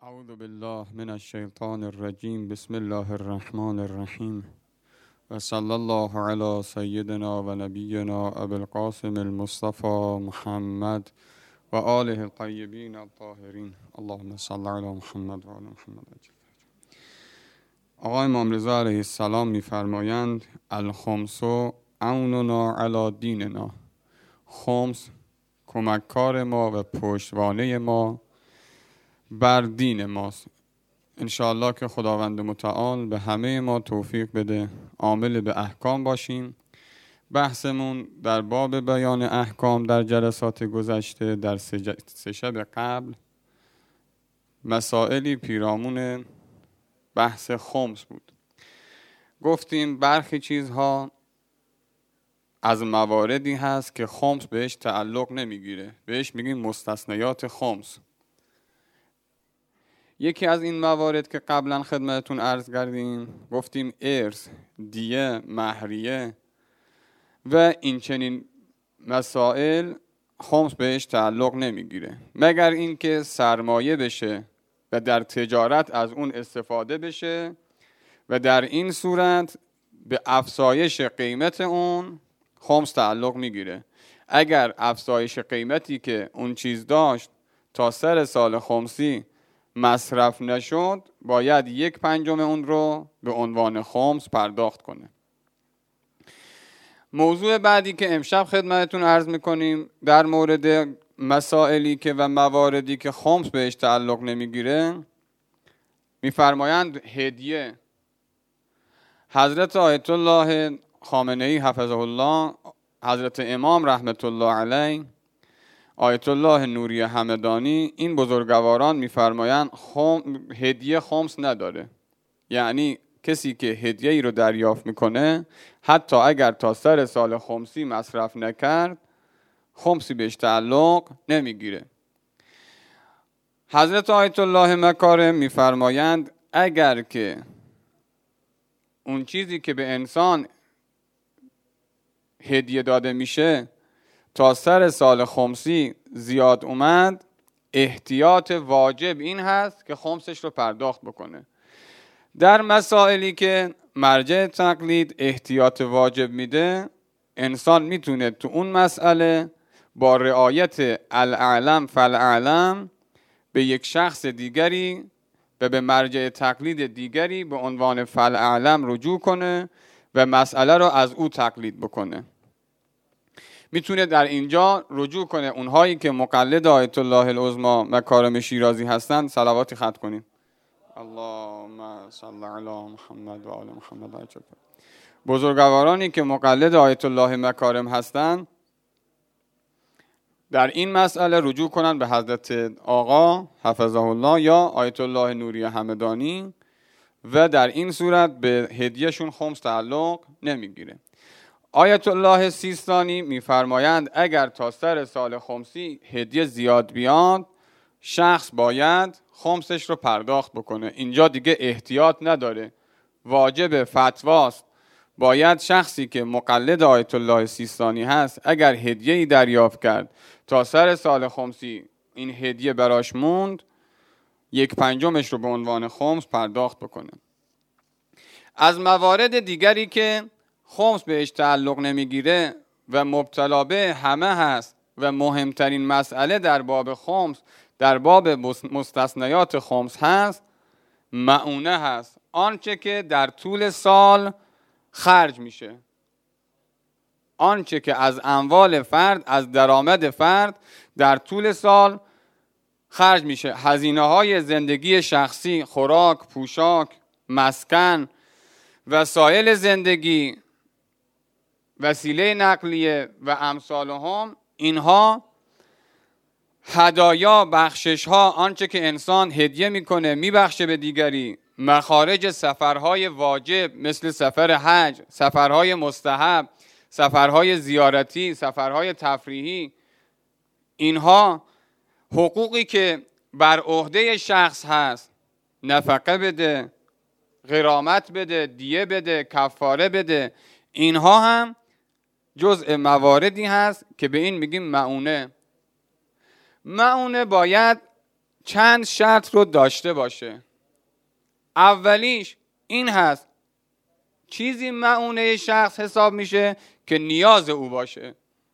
اعوذ بالله من الشیطان الرجیم. بسم الله الرحمن الرحیم و صلی الله علی سیدنا و نبینا ابی القاسم المصطفى محمد و آله الطیبین الطاهرین. اللهم صل علی محمد و آل محمد. آقای امام رضا علیه السلام می‌فرمایند الخمس عوننا علی دیننا. خمس کمککار ما و پشتوانه ما بر دین ماست. انشاءالله که خداوند متعال به همه ما توفیق بده عامل به احکام باشیم. بحثمون در باب بیان احکام در جلسات گذشته در سه شب قبل مسائلی پیرامون بحث خمس بود. گفتیم برخی چیزها از مواردی هست که خمس بهش تعلق نمیگیره، بهش میگیم مستثنیات خمس. یکی از این موارد که قبلا خدمتتون عرض کردیم گفتیم ارث، دیه، مهریه و این چنین مسائل خمس بهش تعلق نمیگیره مگر اینکه سرمایه بشه و در تجارت از اون استفاده بشه و در این صورت به افزایش قیمت اون خمس تعلق میگیره. اگر افزایش قیمتی که اون چیز داشت تا سر سال خمسی مصرف نشد باید 1/5 اون رو به عنوان خمس پرداخت کنه. موضوع بعدی که امشب خدمتتون عرض میکنیم در مورد مسائلی که و مواردی که خمس بهش تعلق نمیگیره میفرمایند هدیه. حضرت آیت الله خامنه‌ای حفظه الله، حضرت امام رحمت الله علیه، آیت الله نوری همدانی، این بزرگواران میفرمایند هدیه خمس نداره. یعنی کسی که هدیه ای رو دریافت میکنه حتی اگر تا سر سال خمسی مصرف نکرد خمسی بهش تعلق نمیگیره. حضرت آیت الله مکارم میفرمایند اگر که اون چیزی که به انسان هدیه داده میشه تا سر سال خمسی زیاد اومد، احتیاط واجب این هست که خمسش رو پرداخت بکنه. در مسائلی که مرجع تقلید احتیاط واجب میده، انسان میتونه تو اون مسئله با رعایت الاعلم فالاعلم به یک شخص دیگری و به مرجع تقلید دیگری به عنوان فالاعلم رجوع کنه و مسئله رو از او تقلید بکنه. میتونه در اینجا رجوع کنه. اونهایی که مقلد آیت الله العظمی مکارم شیرازی هستن صلواتی ختم کنیم. اللهم صل علی محمد و آل محمد. بزرگوارانی که مقلد آیت الله مکارم هستن در این مسئله رجوع کنن به حضرت آقا حفظه الله یا آیت الله نوری همدانی و در این صورت به هدیهشون خمس تعلق نمیگیره. آیت الله سیستانی میفرمایند اگر تا سر سال خمسی هدیه زیاد بیاد شخص باید خمسش رو پرداخت بکنه. اینجا دیگه احتیاط نداره، واجب فتواست. باید شخصی که مقلد آیت الله سیستانی هست اگر هدیه‌ای دریافت کرد تا سر سال خمسی این هدیه براش موند 1/5 رو به عنوان خمس پرداخت بکنه. از موارد دیگری که خمس بهش تعلق نمیگیره و مبتلا به همه هست و مهمترین مسئله در باب خمس، در باب مستثنیات خمس هست، مؤونه هست. آنچه که در طول سال خرج میشه، آنچه که از اموال فرد، از درآمد فرد در طول سال خرج میشه. هزینه های زندگی شخصی، خوراک، پوشاک، مسکن، وسایل زندگی، وسیله نقلیه و امثالهم، اینها هدایا، بخشش ها، آنچه که انسان هدیه میکنه میبخشه به دیگری، مخارج سفرهای واجب مثل سفر حج، سفرهای مستحب، سفرهای زیارتی، سفرهای تفریحی، اینها حقوقی که بر عهده شخص هست، نفقه بده، غرامت بده، دیه بده، کفاره بده، اینها هم جزء مواردی هست که به این میگیم مؤونه. مؤونه باید چند شرط رو داشته باشه. اولیش این هست چیزی معونه شخص حساب میشه که نیاز او باشه،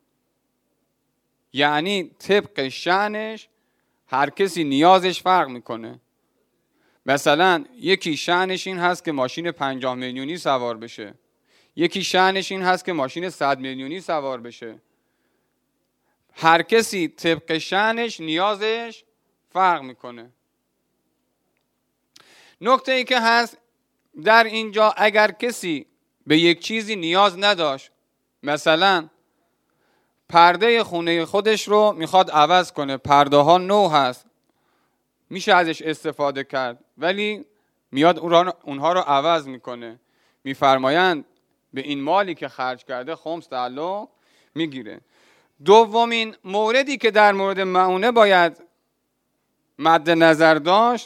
یعنی طبق شأنش هر کسی نیازش فرق میکنه. مثلا یکی شأنش این هست که ماشین 50 میلیونی سوار بشه، یکی شأنش این هست که ماشین 100 میلیونی سوار بشه. هر کسی طبق شأنش نیازش فرق میکنه. نکته ای که هست در اینجا اگر کسی به یک چیزی نیاز نداشت، مثلا پرده خونه خودش رو میخواد عوض کنه، پرده ها نو هست، میشه ازش استفاده کرد، ولی میاد اونها رو عوض میکنه، میفرمایند به این مالی که خرج کرده خمس تعلق میگیره. دومین موردی که در مورد معونه باید مد نظر داشت،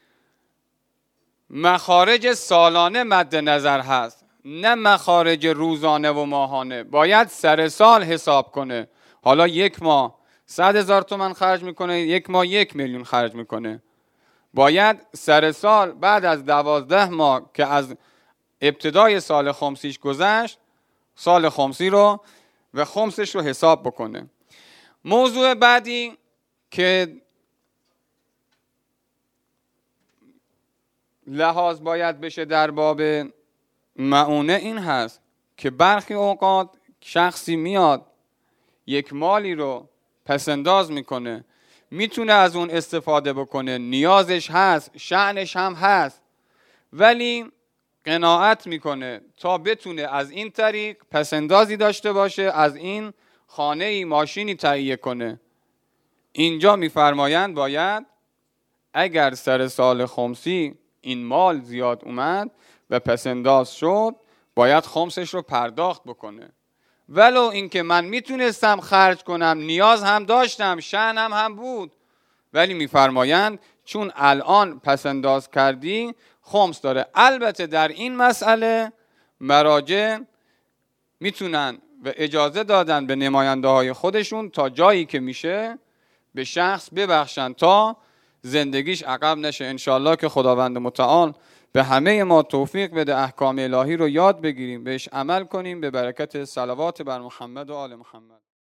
مخارج سالانه مد نظر هست، نه مخارج روزانه و ماهانه. باید سر سال حساب کنه. حالا یک ماه 100,000 تومان خرج میکنه، یک ماه 1 میلیون خرج میکنه. باید سر سال بعد از 12 ماه که از ابتدای سال خمسیش گذشت، سال خمسی رو و خمسش رو حساب بکنه. موضوع بعدی که لحاظ باید بشه در باب معونه این هست که برخی اوقات شخصی میاد یک مالی رو پسنداز میکنه، میتونه از اون استفاده بکنه، نیازش هست، شأنش هم هست، ولی قناعت میکنه تا بتونه از این طریق پسندازی داشته باشه، از این خانه‌ای ماشینی تهیه کنه. اینجا میفرمایند باید اگر سر سال خمسی این مال زیاد اومد و پسنداز شد، باید خمسش رو پرداخت بکنه. ولو اینکه من میتونستم خرج کنم، نیاز هم داشتم، شأنم هم بود، ولی میفرمایند چون الان پسنداز کردی خمس داره. البته در این مسئله مراجع میتونن و اجازه دادن به نماینده های خودشون تا جایی که میشه به شخص ببخشن تا زندگیش عقب نشه. انشالله که خداوند متعال به همه ما توفیق بده احکام الهی رو یاد بگیریم، بهش عمل کنیم، به برکت صلوات بر محمد و آل محمد.